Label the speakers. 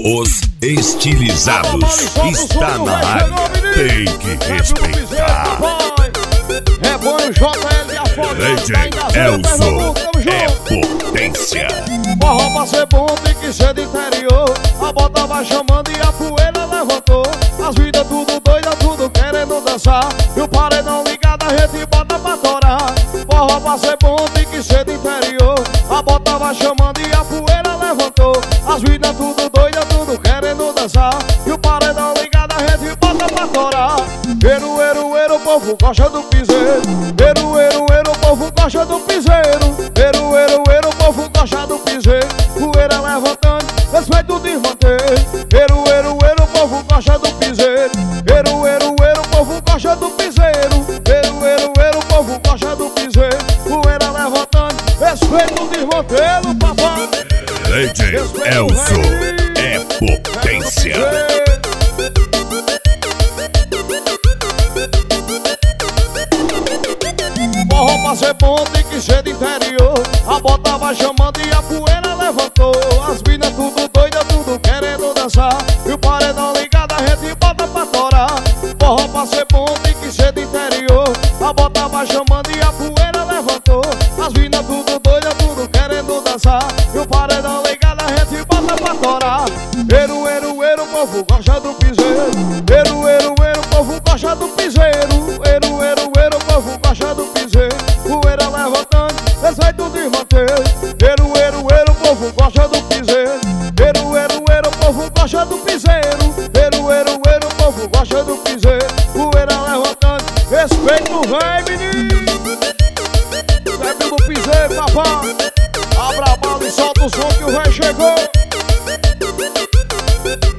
Speaker 1: Os estilizados está na área, tem que respeitar.
Speaker 2: É bom o JL Afogado.
Speaker 1: DJ Elson é potência.
Speaker 2: Forró pra ser bom tem que ser do interior. A bota vai chamando e a poeira levantou. As vidas tudo doida, tudo querendo dançar. E o paredão ligado a gente bota pra torar. Forró pra ser bom tem que ser do interior. A bota vai chamando e a poeira levantou. As vidas tudo doida, tudo querendo dançar. E o paredão ligado a gente bota pra torar. Eru, eru, eru, o povo gosta do piseiro. Eru, eru, eru, o povo gosta do piseiro. Eru, eru, eru, o povo gosta do piseiro. Poeira levantando, respeito desmanter. Eru, eru, eru, o povo gosta do piseiro. Eru, eru, eru, o povo gosta do piseiro. Eru, eru, eru, o povo gosta do piseiro. Poeira levantando, respeito desmantelo, papai.
Speaker 1: DJ Elson é potência.
Speaker 2: Forró pra ser bom tem que ser do interior. A bota vai chamando e a poeira levantou. As minas tudo doida, tudo querendo dançar. E o paredão ligado a gente bota pra torar. Forró pra ser bom tem que ser do interior. A bota vai chamando e a poeira levantou. As minas tudo doida, tudo querendo dançar. E o paredão ligado a gente bota pra torar. Eru, eru, eru, o povo gosta do piseiro. Eru, eru, eru, o povo gosta do piseiro. Eru, eru, eru, o povo gosta do piseiro. Poeira levantando, respeito desmanter. Eru, eru, eru, o povo gosta do piseiro. Eru, eru, eru, o povo gosta do piseiro. Eru, eru, eru, o povo gosta do piseiro. Poeira levantando, respeito vem, menino. Respeito do piseiro, papai. Abra a bala e solta o som que o rei chegou.